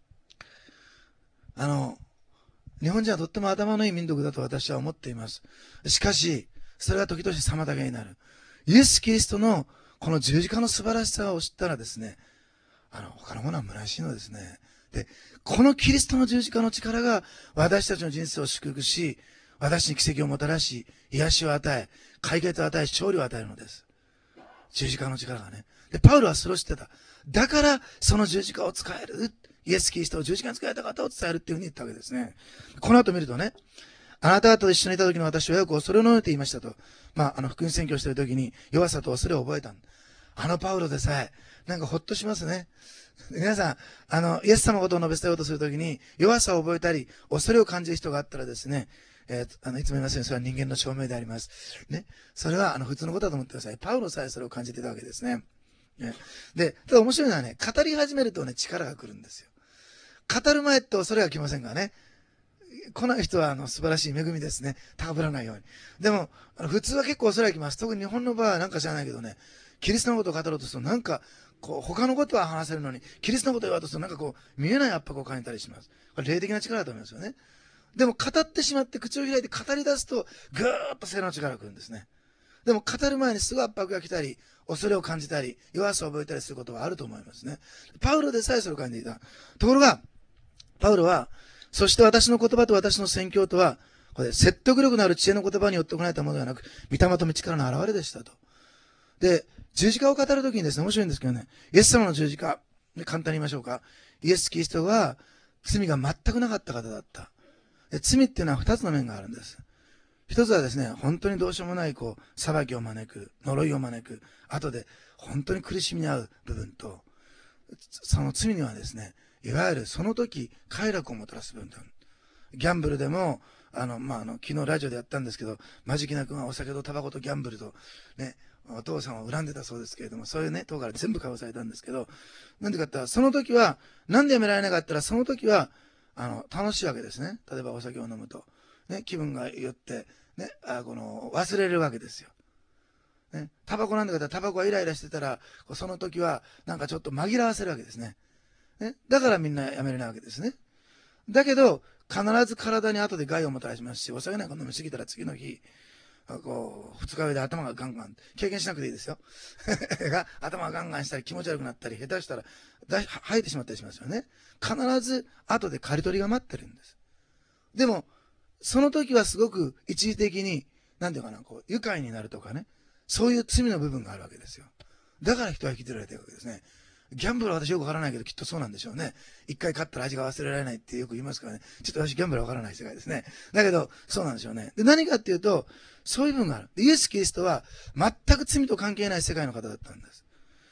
あの、日本人はとっても頭のいい民族だと私は思っています。しかし、それが時々妨げになる。イエス・キリストのこの十字架の素晴らしさを知ったらですね、あの、他のものは虚しいのですね。で、このキリストの十字架の力が私たちの人生を祝福し、私に奇跡をもたらし、癒しを与え、解決を与え、勝利を与えるのです。十字架の力がね。で、パウロはそれを知ってた。だから、その十字架を使える。イエス・キリストを十字架に使えた方を伝えるっていうふうに言ったわけですね。この後見るとね、あなた方と一緒にいた時の私はよく恐れをののいていましたと。まあ、あの、福音宣教している時に弱さと恐れを覚えた。あのパウロでさえ、なんかほっとしますね。皆さん、あの、イエス様のことを述べ伝えようとするときに、弱さを覚えたり、恐れを感じる人があったらですね、えー、あの、いつも言いますように、それは人間の証明であります。ね。それは、あの、普通のことだと思ってください。パウロさえそれを感じていたわけですね。ね。で、ただ面白いのはね、語り始めるとね、力が来るんですよ。語る前って恐れが来ませんがね。来ない人はあの素晴らしい恵みですね。高ぶらないように。でも、あの普通は結構恐れが来ます。特に日本の場合はなんか知らないけどね、キリストのことを語ろうとすると、なんか、こう、他のことは話せるのに、キリストのことを言おうとすると、なんかこう、見えない圧迫を感じたりします。これ霊的な力だと思いますよね。でも、語ってしまって口を開いて語り出すと、ぐーっと聖の力が来るんですね。でも、語る前にすぐ圧迫が来たり、恐れを感じたり、弱さを覚えたりすることはあると思いますね。パウロでさえそれを感じていた。ところが、パウロは、そして私の言葉と私の宣教とは、これ説得力のある知恵の言葉によって行われたものではなく、御霊と道からの現れでしたと。で、十字架を語るときにですね、面白いんですけどね、イエス様の十字架、簡単に言いましょうか。イエス・キリストは罪が全くなかった方だった。で、罪っていうのは二つの面があるんです。一つはですね、本当にどうしようもない、こう、裁きを招く、呪いを招く、後で本当に苦しみに遭う部分と、その罪にはですね、いわゆるその時、快楽をもたらす部分と。ギャンブルでも、あの、まあ、あの、昨日ラジオでやったんですけど、マジキナ君はお酒とタバコとギャンブルと、ね、お父さんを恨んでたそうですけれども、そういうね、党から全部解放されたんですけど、なんでかって言ったら、その時は、なんでやめられなかったら、その時は、あの、楽しいわけですね。例えばお酒を飲むと。ね、気分が酔って、ね、あこの、忘れるわけですよ。ね、タバコなんだけど、タバコがイライラしてたら、その時は、なんかちょっと紛らわせるわけですね。ね、だからみんなやめれないわけですね。だけど、必ず体に後で害をもたらしますし、お酒なんか飲みすぎたら次の日、こう、二日酔いで頭がガンガン、経験しなくていいですよ。が、頭がガンガンしたり気持ち悪くなったり、下手したら、だ吐いてしまったりしますよね。必ず後で刈り取りが待ってるんです。でも、その時はすごく一時的に、なんていうかな、こう、愉快になるとかね、そういう罪の部分があるわけですよ。だから人は引きずられてるわけですね。ギャンブルは私よくわからないけど、きっとそうなんでしょうね。一回勝ったら味が忘れられないってよく言いますからね。ちょっと私ギャンブルはわからない世界ですね。だけど、そうなんでしょうね。で、何かっていうと、そういう部分がある。イエス・キリストは全く罪と関係ない世界の方だったんです。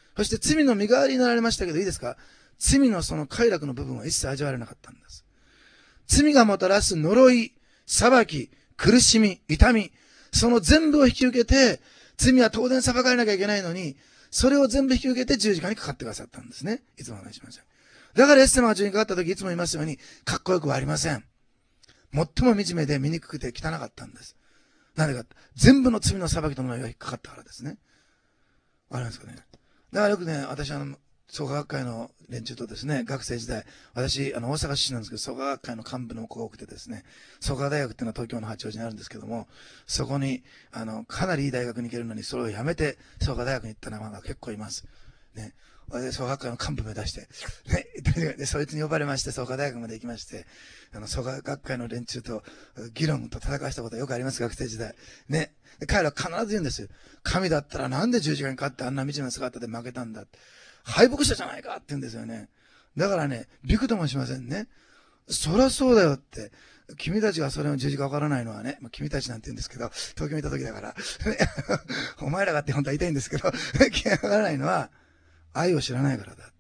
そして罪の身代わりになられましたけど、いいですか？罪のその快楽の部分は一切味わわれなかったんです。罪がもたらす呪い、裁き、苦しみ、痛み、その全部を引き受けて、罪は当然裁かれなきゃいけないのに、それを全部引き受けて十字架にかかってくださったんですね。いつもお話ししました。だからイエス様が十字架にかかった時、いつも言いますように、かっこよくはありません。最も惨めで醜くて汚かったんです。なぜか、全部の罪の裁きと呪いが引っかかったからですね。わかりますかね。だからよくね、私あの、創価学会の連中とですね、学生時代、私、あの、大阪出身なんですけど、創価学会の幹部の子が多くてですね、創価大学っていうのは東京の八王子にあるんですけども、そこに、あの、かなりいい大学に行けるのに、それを辞めて、創価大学に行った仲間が結構います。ね。で、創価学会の幹部目指して、ね、で、そいつに呼ばれまして、創価大学まで行きまして、あの、創価学会の連中と、議論と戦わしたことはよくあります、学生時代。ね。で彼らは必ず言うんですよ。神だったらなんで十字架にかかってあんな惨めな姿で負けたんだ。敗北したじゃないかって言うんですよね。だからね、びくともしませんね。そりゃそうだよって。君たちがそれの十字架わからないのはね、まあ、君たちなんて言うんですけど、東京にいた時だから、お前らがって本当は言いたいんですけど、わからないのは、愛を知らないからだって。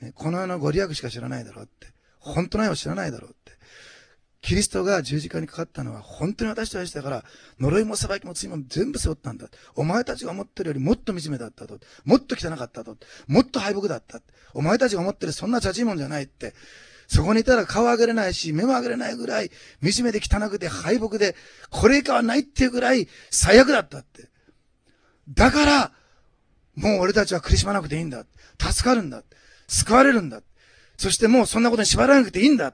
ね、この世のご利益しか知らないだろうって。本当の愛を知らないだろうって。キリストが十字架にかかったのは本当に私と愛したから、呪いも裁きも罪も全部背負ったんだ。お前たちが思ってるよりもっと惨めだったと。もっと汚かったと。もっと敗北だった。お前たちが思ってるそんなチャチいもんじゃないって。そこにいたら顔上げれないし、目も上げれないぐらい、惨めで汚くて敗北で、これ以下はないっていうぐらい最悪だったって。だから、もう俺たちは苦しまなくていいんだ。助かるんだ。救われるんだ。そしてもうそんなことに縛らなくていいんだって。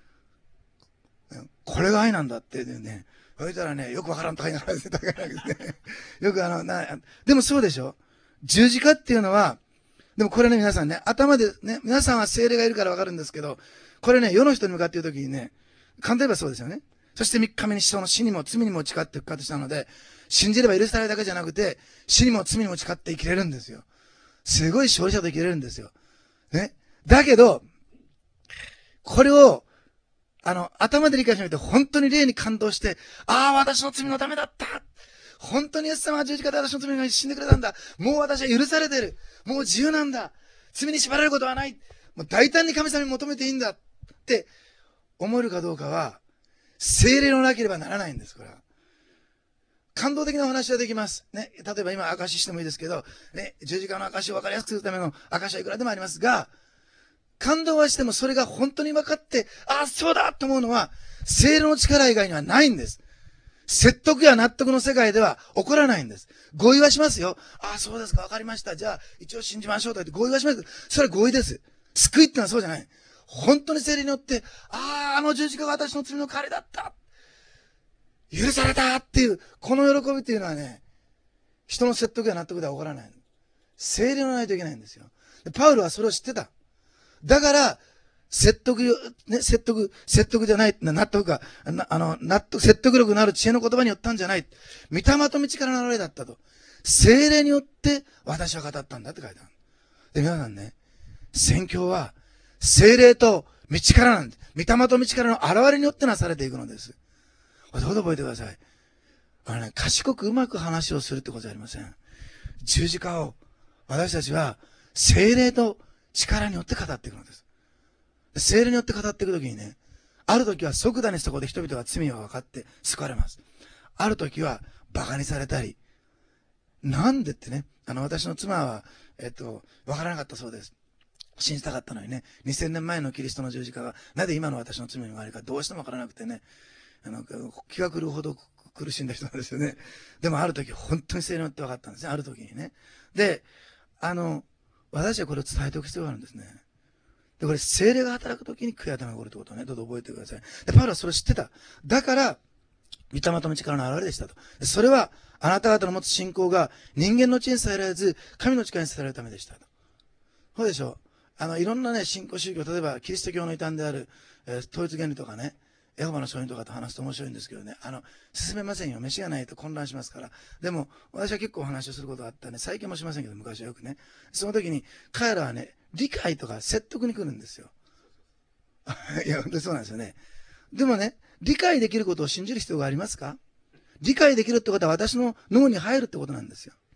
これが愛なんだってね。そしたらね、よくわからんとか言いながらですね、よくあの、な、でもそうでしょ？十字架っていうのは、でもこれね、皆さんね、頭でね、皆さんは精霊がいるからわかるんですけど、これね、世の人に向かっているときにね、簡単に言えばそうですよね。そして三日目に人の死にも罪にも打ち勝って復活したので、信じれば許されるだけじゃなくて、死にも罪にも打ち勝って生きれるんですよ。すごい勝利者と生きれるんですよ。ね。だけど、これを、あの、頭で理解しなくて、本当に霊に感動して、ああ、私の罪のためだった。本当にイエス様は十字架で私の罪が死んでくれたんだ。もう私は許されてる。もう自由なんだ。罪に縛られることはない。もう大胆に神様に求めていいんだ。って思えるかどうかは、聖霊のなければならないんです、これは。感動的なお話はできます。ね。例えば今、証ししてもいいですけど、ね、十字架の証しを分かりやすくするための証しはいくらでもありますが、感動はしてもそれが本当に分かって、ああ、そうだと思うのは、聖霊の力以外にはないんです。説得や納得の世界では起こらないんです。合意はしますよ。ああ、そうですか、分かりました。じゃあ、一応信じましょうと言って合意はします。それは合意です。救いってのはそうじゃない。本当に聖霊によって、ああ、あの十字架が私の罪の代わりだった。許されたっていう、この喜びっていうのはね、人の説得や納得では起こらない。聖霊のないといけないんですよ。でパウルはそれを知ってた。だから、説得、ね、説得、説得じゃない、納得か、あの、納得、説得力のある知恵の言葉によったんじゃない。御霊と道からの霊だったと。聖霊によって私は語ったんだって書いてある。で、皆さんね、宣教は、聖霊と道からなんで、御霊と道からの現れによってなされていくのです。どうぞ覚えてください。あのね、賢くうまく話をするってことじゃありません。十字架を、私たちは、聖霊と力によって語っていくのです。聖霊によって語っていくときにね、あるときは即座にそこで人々が罪を分かって救われます。あるときは馬鹿にされたり、なんでってね、あの私の妻は、えっと、分からなかったそうです。信じたかったのにね、にせんねんまえのキリストの十字架が、なぜ今の私の罪のあれかどうしても分からなくてね、あの気が狂うほど苦しんだ人なんですよね。でもあるとき本当に聖霊によって分かったんですね、あるときにね。で、あの、私はこれを伝えておく必要があるんですね。で、これ、聖霊が働くときに悔い改めが起こるってことをね、どうぞ覚えてください。で、パウロはそれを知ってた。だから、御霊との力の現れでしたと。それは、あなた方の持つ信仰が人間の知恵にさえられず、神の力にさせられるためでしたと。そうでしょう。あの、いろんなね、信仰宗教、例えば、キリスト教の異端である、えー、統一原理とかね、エホバの証人とかと話すと面白いんですけどね、あの、進めませんよ。飯がないと混乱しますから。でも、私は結構お話をすることがあったね、最近もしませんけど、昔はよくね。その時に、彼らはね、理解とか説得に来るんですよ。いや、本当にそうなんですよね。でもね、理解できることを信じる必要がありますか？理解できるってことは私の脳に入るってことなんですよ。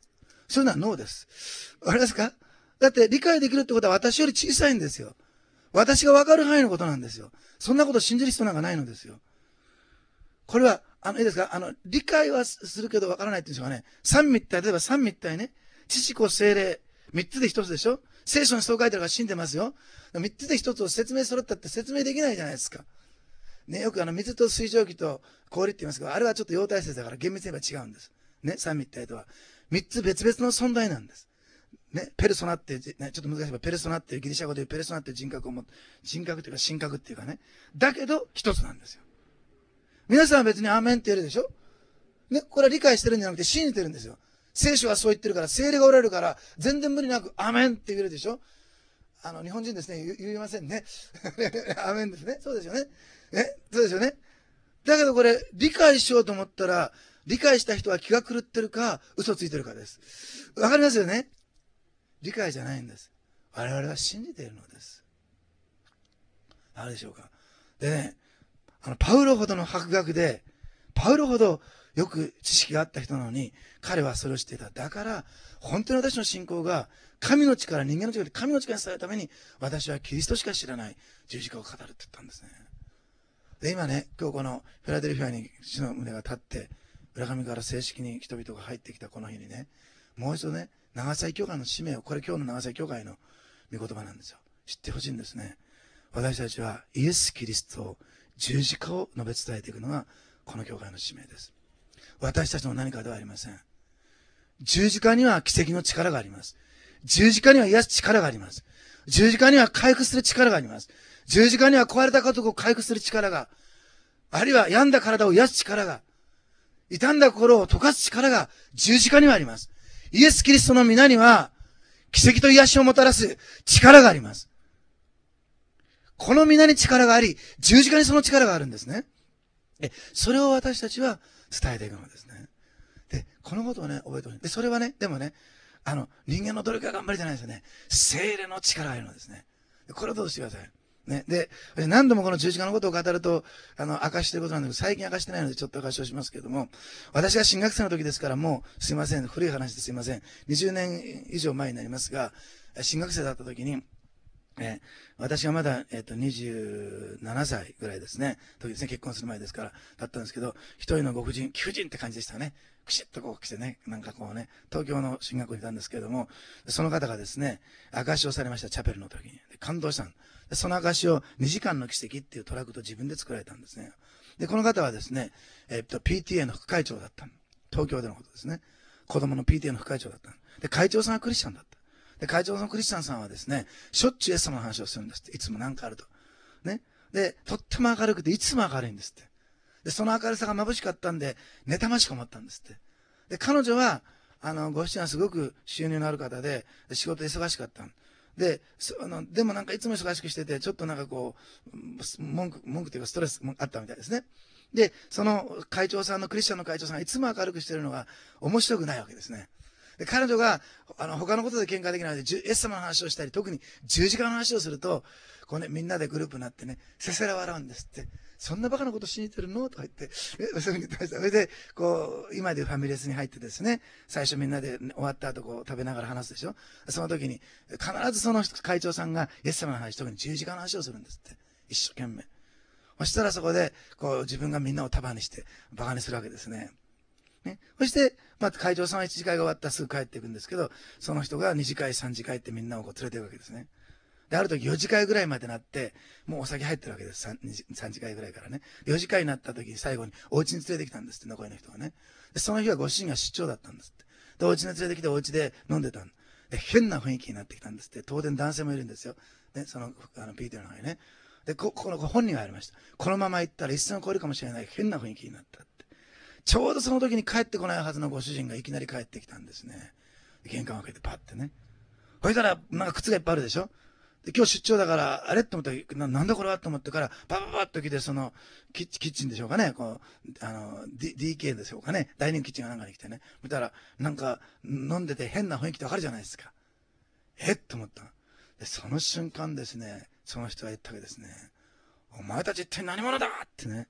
そういうのはノーです。わかりますか？だって理解できるってことは私より小さいんですよ。私がわかる範囲のことなんですよ。そんなことを信じる必要なんかないのですよ。これは、あの、いいですか？あの、理解はするけどわからないっていうんですかね。三位一体、例えば三位一体ね。父子精霊、三つで一つでしょ？聖書にそう書いてるから信じてますよ。三つで一つを説明するったって説明できないじゃないですか。ね、よくあの、水と水蒸気と氷って言いますけど、あれはちょっと様体説だから厳密に言えば違うんです。ね、三位一体とは。三つ別々の存在なんです。ね、ペルソナって、ね、ちょっと難しいけど、ペルソナっていうギリシャ語でいうペルソナっていう人格を持って、人格っていうか神格っていうかね。だけど、一つなんですよ。皆さんは別にアーメンって言えるでしょ？ね、これは理解してるんじゃなくて信じてるんですよ。聖書はそう言ってるから、聖霊がおられるから、全然無理なくアーメンって言えるでしょ？あの、日本人ですね、言, 言いませんね。アーメンですね。そうですよね。え、そうですよね。だけどこれ、理解しようと思ったら、理解した人は気が狂ってるか、嘘ついてるかです。わかりますよね？理解じゃないんです。我々は信じているのです。あるでしょうか。でね、あの、パウロほどの博学で、パウロほどよく知識があった人なのに、彼はそれを知っていた。だから、本当に私の信仰が、神の力、人間の力で神の力にされるために、私はキリストしか知らない十字架を語るって言ったんですね。で、今ね、今日このフィラデルフィアに主の胸が立って、浦上から正式に人々が入ってきたこの日にね、もう一度ね、長崎教会の使命を、これ今日の長崎教会の御言葉なんですよ。知ってほしいんですね。私たちはイエス・キリストを、十字架を述べ伝えていくのが、この教会の使命です。私たちの何かではありません。十字架には奇跡の力があります。十字架には癒す力があります。十字架には回復する力があります。十字架には壊れた家族を回復する力が、あるいは病んだ体を癒す力が、傷んだ心を溶かす力が十字架にはあります。イエス・キリストの皆には、奇跡と癒しをもたらす力があります。この皆に力があり、十字架にその力があるんですね。え、それを私たちは伝えていくのですね。で、このことをね、覚えてほしい。で、それはね、でもね、あの、人間の努力が頑張りじゃないですよね。聖霊の力があるのですね。これをどうしてください。ね。で、何度もこの十字架のことを語ると、あの、明かしていることなんだけど、最近明かしてないのでちょっと明かしをしますけれども、私が新学生の時ですから、もう、すいません、古い話ですいません。にじゅうねん以上前になりますが、新学生だった時に、えー、私がまだ、えっと、にじゅうななさいぐらいですね。時ですね、結婚する前ですから、だったんですけど、一人のご婦人、貴婦人って感じでしたね。くしっとこう来てね、なんかこうね、東京の進学校にいたんですけれども、その方がですね、証しをされました、チャペルの時に。で感動したんで、その証しをにじかんの奇跡っていうトラクトを自分で作られたんですね。で、この方はですね、えっと、ピーティーエー の副会長だった東京でのことですね。子供の ピーティーエー の副会長だったで、会長さんはクリスチャンだった。で、会長のクリスチャンさんはですね、しょっちゅうイエス様の話をするんですって。いつもなんかあると。ね。で、とっても明るくて、いつも明るいんですって。で、その明るさが眩しかったんで、妬ましく思ったんですって。で、彼女は、あの、ご主人はすごく収入のある方で、で仕事忙しかった。で、あの、でもなんかいつも忙しくしてて、ちょっとなんかこう、文句、文句というかストレスもあったみたいですね。で、その会長さんの、クリスチャンの会長さんがいつも明るくしてるのが面白くないわけですね。で、彼女が、あの、他のことで喧嘩できないので、イエス様の話をしたり、特に十字架の話をすると、こうね、みんなでグループになってね、せせら笑うんですって。そんなバカなこと信じてるのとか言って、え、そういうふうに言ってました。それで、こう、今でいうファミレスに入ってですね、最初みんなで終わった後、こう、食べながら話すでしょ。その時に、必ずその会長さんが、イエス様の話、特に十字架の話をするんですって。一生懸命。そしたらそこで、こう、自分がみんなを束にして、バカにするわけですね。ね。そして、まあ、会長さんはいちじかいが終わったらすぐ帰っていくんですけど、その人がにじかい、さんじかいってみんなをこう連れていくわけですね。で、ある時よじかいぐらいまでなって、もうお酒入ってるわけです。さんじかいぐらいからね。よじかいになった時に最後にお家に連れてきたんですって、残りの人がね。で、その日はご主人が出張だったんですって。で、お家に連れてきてお家で飲んでたんで、変な雰囲気になってきたんですって。当然男性もいるんですよ。ね、その、あの、ピーティーの中にね。で、こ、この本人がありました。このまま行ったら一線を越えるかもしれない変な雰囲気になったって。ちょうどその時に帰ってこないはずのご主人がいきなり帰ってきたんですね。玄関を開けてパッてね。そしたら、なんか靴がいっぱいあるでしょ。で、今日出張だから、あれって思ったら、な、なんだこれはと思ってから、パパパッと来て、その、キッチン、キッチンでしょうかね。こう、あの、D、ディーケー でしょうかね。ダイニングキッチンがなんかに来てね。見たら、なんか、飲んでて変な雰囲気ってわかるじゃないですか。えっと思った。で、その瞬間ですね、その人が言ったわけですね。お前たち一体何者だってね。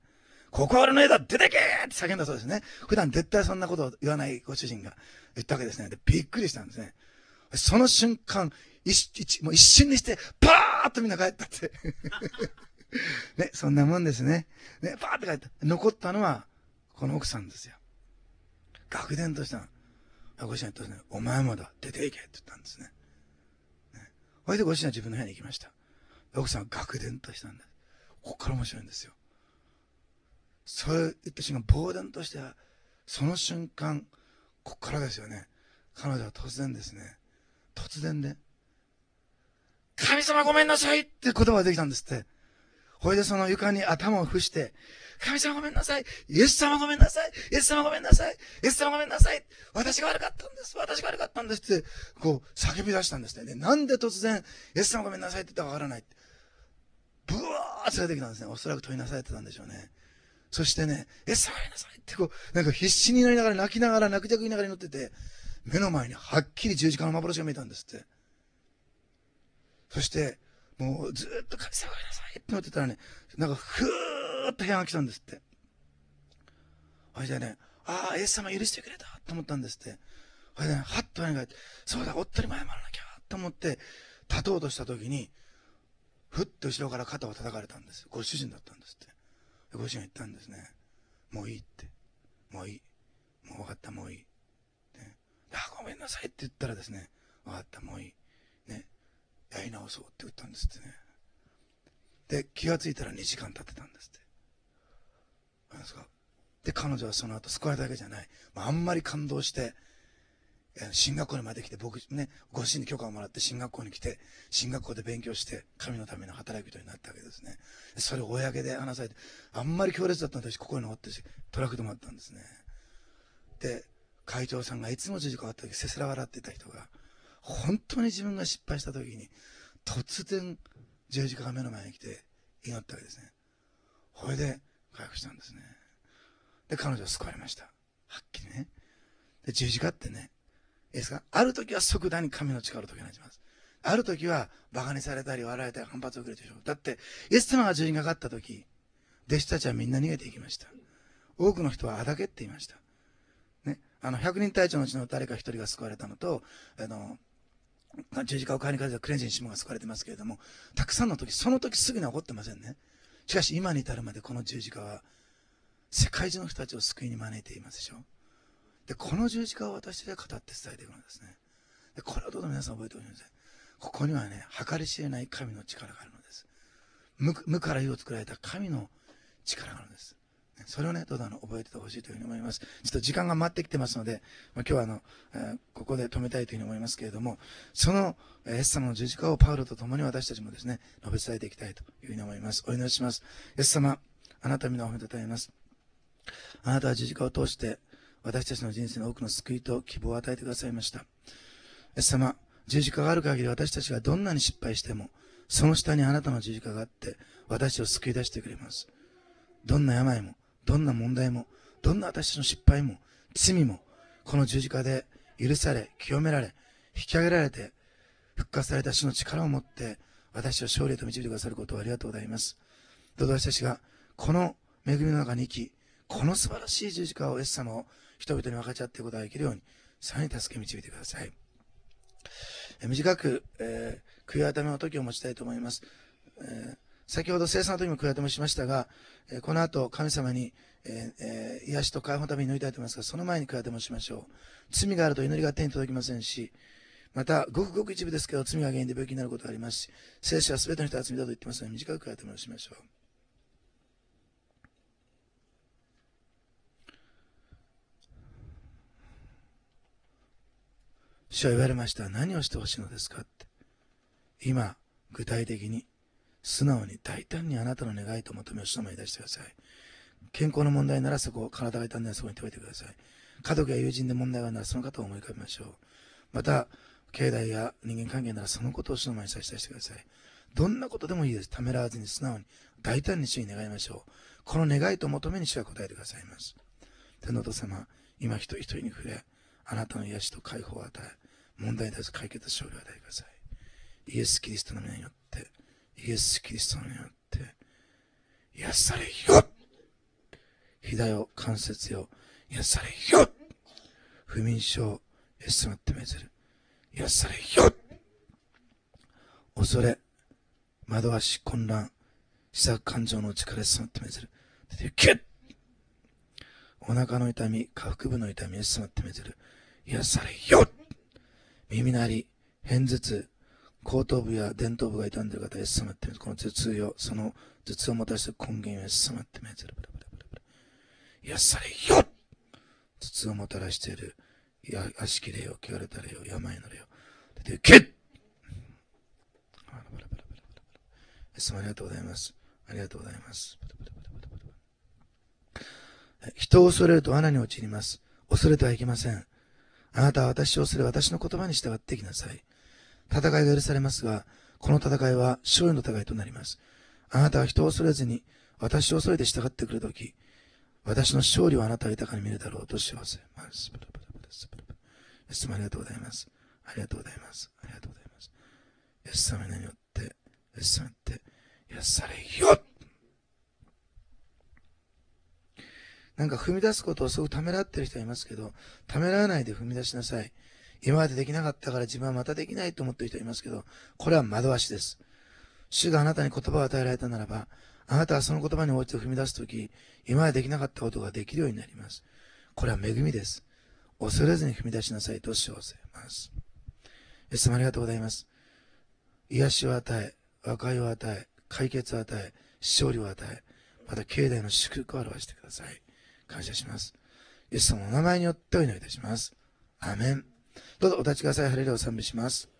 ここは俺の家だ、出てけーって叫んだそうですね。普段絶対そんなことを言わないご主人が言ったわけですね。で、びっくりしたんですね。その瞬間、一, 一, もう一瞬にして、パーッとみんな帰ったって。ね、そんなもんですね。ね、パーッと帰った。残ったのは、この奥さんですよ。愕然としたの。ご主人とね、お前もだ、出ていけって言ったんですね。ね、それでご主人は自分の部屋に行きました。奥さんは愕然としたんです。ここから面白いんですよ。そう言った瞬間、呆然として、その瞬間、ここからですよね。彼女は突然ですね、突然で、神様ごめんなさいって言葉ができたんですって。ほいでその床に頭を伏して、神様ごめんなさい。イエス様ごめんなさい。イエス様ごめんなさい。イエス様ごめんなさい。私が悪かったんです。私が悪かったんですって、こう叫び出したんですね。で、なんで突然、イエス様ごめんなさいって言ったかわからない。ブワーッと出てきたんですね。おそらく問いなされてたんでしょうね。そしてね、イエス様ごめんなさいってこう、なんか必死になりながら泣きながら泣きじゃくりながら祈ってて、目の前にはっきり十字架の幻が見えたんですって。そして、もうずーっと神様ごめんなさいって祈ってたらね、なんかふーっと部屋が来たんですって。それでね、ああ、イエス様許してくれたと思ったんですって。それでね、はっと何が、そうだ、夫にも謝らなきゃと思って、立とうとした時に、ふっと後ろから肩を叩かれたんです。ご主人だったんですって。ご主人が言ったんですね。もういいって。もういい。もう分かった、もういい。ね、あ、ごめんなさいって言ったらですね、分かった、もういい。ね、やり直そうって言ったんですってね。で、気がついたらにじかん経ってたんですって。なんですか。で、彼女はその後救われただけじゃない。まあ、あんまり感動して、進学校にまで来て、僕ね、ご主人に許可をもらって進学校に来て、進学校で勉強して、神のための働き人になったわけですね。それを公で話されて、あんまり強烈だったので、私ここに残ってトラックでもあったんですね。で、会長さんがいつも十字架があった時、せせら笑ってた人が、本当に自分が失敗した時に、突然十字架が目の前に来て祈ったわけですね。これで回復したんですね。で、彼女は救われました。はっきりね。で、十字架ってね、いいですか？ある時は即座に神の力を解き放ちます。ある時は馬鹿にされたり笑われたり反発を受けるでしょう。だって、イエス様が十字架がかった時、弟子たちはみんな逃げていきました。多くの人はあだけって言いました。ね、あの、百人隊長のうちの誰か一人が救われたのと、あの、十字架を買いにかけたクレンジンシモンが救われてますけれども、たくさんの時、その時すぐには起こってませんね。しかし今に至るまでこの十字架は、世界中の人たちを救いに招いていますでしょ。で、この十字架を私たちは語って伝えていくのですね。で、これをどうぞ皆さん覚えておいてください。ここにはね、計り知れない神の力があるのです。無, 無から有を作られた神の力があるのです。それをね、どうぞあの覚えててほしいというふうに思います。ちょっと時間が回ってきてますので、まあ、今日はあの、えー、ここで止めたいというふうに思いますけれども、そのイエス様の十字架をパウロと共に私たちもですね、述べ伝えていきたいというふうに思います。お祈りします。イエス様、あなた皆を褒めたたえます。あなたは十字架を通して私たちの人生の多くの救いと希望を与えてくださいました。イエス様、十字架がある限り私たちがどんなに失敗しても、その下にあなたの十字架があって私を救い出してくれます。どんな病も、どんな問題も、どんな私たちの失敗も、罪も、この十字架で許され、清められ、引き上げられて、復活された主の力を持って、私を勝利へと導いてくださることをありがとうございます。どうぞ私たちが、この恵みの中に生き、この素晴らしい十字架をイエス様を人々に分かち合っていくことができるように、さらに助け導いてください。え短く、えー、悔い改めの時を持ちたいと思います。えー先ほど聖餐の時も悔い改めしましたが、えー、この後神様に、えーえー、癒しと解放のために祈りたいと思いますが、その前に悔い改めをしましょう。罪があると祈りが手に届きませんし、またごくごく一部ですけど罪が原因で病気になることがありますし、聖書は全ての人が罪だと言ってますので、短く悔い改めをしましょう。主は言われました。何をしてほしいのですかって。今具体的に素直に大胆にあなたの願いと求めを主の前に出してください。健康の問題ならそこを、体が痛んだらそこに手を置いてください。家族や友人で問題があるならその方を思い浮かべましょう。また、経済や人間関係ならそのことを主の前に差し出してください。どんなことでもいいです。ためらわずに素直に大胆に主に願いましょう。この願いと求めに主は答えてくださいます。天のお父様、今一人一人に触れ、あなたの癒しと解放を与え、問題に対する解決勝利を与えてください。イエス・キリストの皆によって、イエス・キリストの皆によって癒されよ。 膝よ、関節よ、癒されよ。不眠症、イエス様ってめずる。癒されよ。恐れ、惑わし、混乱、自作感情の力、イエス様ってめずる。出て行け。お腹の痛み、下腹部の痛み、イエス様ってめずる。癒されよ。耳鳴り、片頭痛、後頭部や前頭部が痛んでいる方、イエス様ってめずる。この頭痛よ、その頭痛をもたらしている根源をイエス様ってめずる。癒されよ。頭痛をもたらしている悪しき霊よ、汚れた霊よ、病の霊よ、出て行け。イエス様ありがとうございます。ありがとうございます。人を恐れると罠に陥ります。恐れてはいけません。あなたは私を恐れ、私の言葉に従っていきなさい。戦いが許されますが、この戦いは勝利の戦いとなります。あなたは人を恐れずに、私を恐れて従ってくるとき、私の勝利をあなたは豊かに見るだろうと幸せます。イエス様ありがとうございます。ありがとうございます。ありがとうございます。イエス様によって、イエス様って癒されよ。なんか踏み出すことをすごくためらってる人はいますけど、ためらわないで踏み出しなさい。今までできなかったから自分はまたできないと思っている人いますけど、これは惑わしです。主があなたに言葉を与えられたならば、あなたはその言葉に応じて踏み出すとき、今までできなかったことができるようになります。これは恵みです。恐れずに踏み出しなさいと主を教えます。イエス様ありがとうございます。癒しを与え、和解を与え、解決を与え、勝利を与え、また境内の祝福を表してください。感謝します。イエス様のお名前によってお祈りいたします。アーメン。どうぞお立ちください。ハレルヤを賛美します。